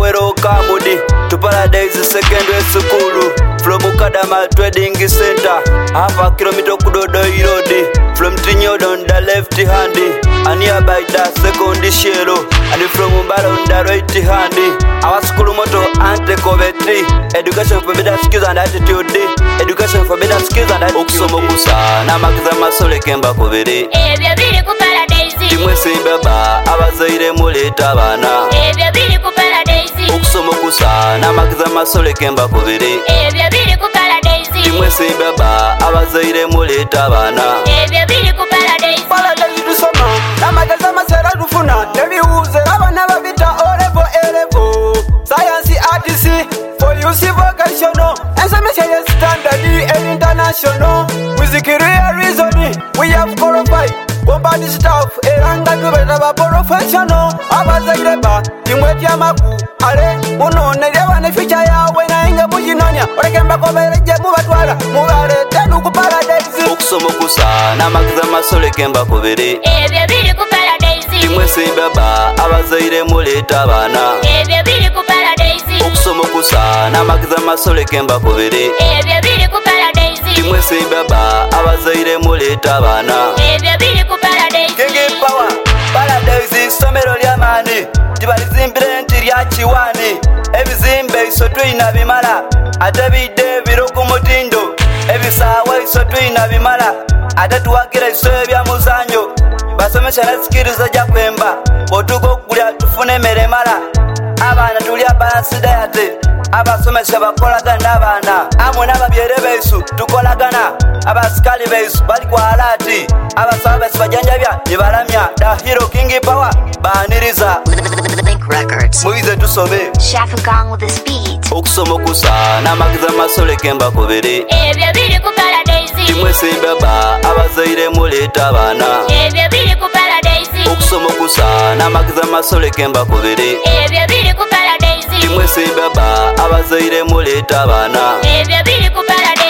welcome to Paradise Secondary School from Kadama Trading Center, half a kilometer Kudodoi Road from Trinidad on the left hand and nearby the second shell, and from Mumbai on the right hand. Our school motto anti-Coventry, education for better skills and attitude, education for better skills and attitude. Okusomokusa namakiza masole kemba kubiri ebyo biri ku Paradise timwesimbaba abazaire muleta abana ebyo biri ku Paradise okusomokusa namakiza masole kemba kubiri ebyo biri ku Paradise timwesimbaba abazaire muleta abana ebyo biri ku Paradise Paradise tusoma namakiza masera tufuna nebiwuze abana babita olevo science artist for use vocational ensomesha standard and international music reason we have qualified combat staff eranga tubeta ba professional abazaire ba timweti amaku ale unone lebane future yawe na inga mujinonya olekemba ko bereje mubatwala mubale tenu ku Paradise okusomokusa namakiza masole kemba kubiri ebyo biri ku Paradise timwesimbaba abazaire muleta abana ebyo biri ku Paradise okusomokusa namakiza masole kemba kubiri ebyo biri ku Paradise timwesimbaba abazaire muleta abana ebyo biri ku Paradise King Power Paradise isomero ly'amaani tibalizimbire nti lya kiwaani ebizimbe iso tulina bimala ate bidde biro ku mutindo ebisaawa iso tulina bimala ate tuwagira iso ebyamuzanyo basomesa ne sikiriza gya kwemba bw'otuuka okugulya tufune emmere mala abaana tulya balansi dayate abasomesa bakolagana n'abaana amwe n'ababyere baisu tukolagana abasikali baisu bali ku alaati abasawo baisu bajanjabya ne balamya Dahiro King Power baaniriza Link Records. muyize tusome Shafugang with his beat. okusomokusa n'amakiza masole kemba kubiri ebyo biri ku Paradise timwesimbaba abazaire muleta abana ebyo biri ku Paradise okusomokusa n'amakiza masole kemba kubiri ebyo biri ku Paradise timwesimbaba abazaire muleta abana ebyo biri ku Paradise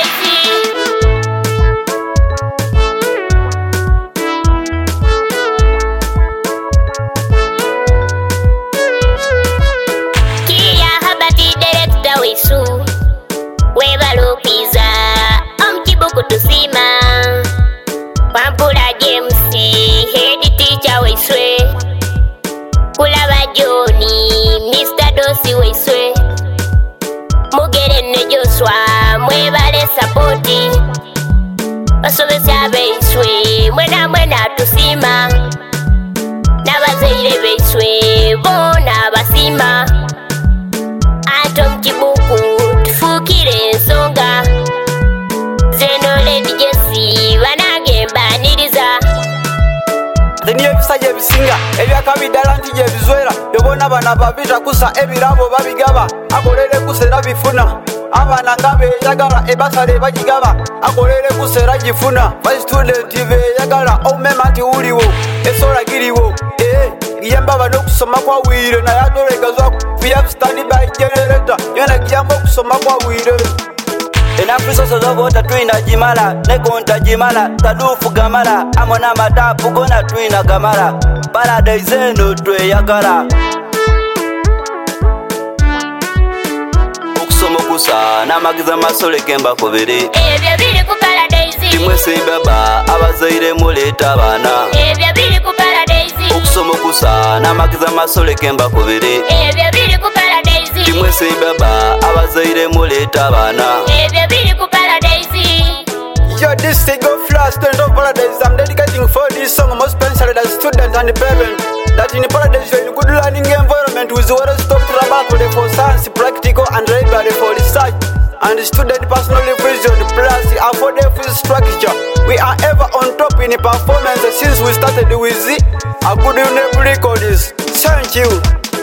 Kia habati director wesu webalupiza omkibuku tusima Pampula James head teacher weiswe kulaba Johnny Mr. Dosi weiswe Mugere ne Joshua mwebale sapoti basomesa beiswe mwena tusima n'abazaire beiswe bona basima Atom Kibuku tufukire ensonga Zeno Lady Jessie banagembaniriza niyo ebisajja ebisinga ebyakabidala nti gye bizwera yobona bana babita kusa ebirabo babigaba akolere kusera bifuna abaana nga beyagala ebasale bagigaba akolere kusera gifuna ba student beyagala omema nti uliwo esola giriwo giyamba bano okusoma kwa wire naye atolegazwa we have study by generator yona giyamba okusoma kwa wire enakulisoso zobota tulina gimala ne konta gimala taduufu gamala amo n'amataapu gona tulina gamala Paradise eno tweyagala okusomokusa n'amakiza masole kemba kubiri ebyo biri ku Paradise timwesimbaba abazaire muleta abana ebyo biri ku Paradise okusomokusa n'amakiza masole kemba kubiri ebyo biri ku Paradise timwesimbaba abazaire muleta abana ebyo biri ku Paradise Yo, this single flash student of Paradise I'm dedicating for this song most especially the student and the parent that in Paradise you're in a good learning environment with well-stocked laboratory for science, practical and library for research and student personal vision plus affordable structure. We are ever on top in performance since we started with a good records. Thank you.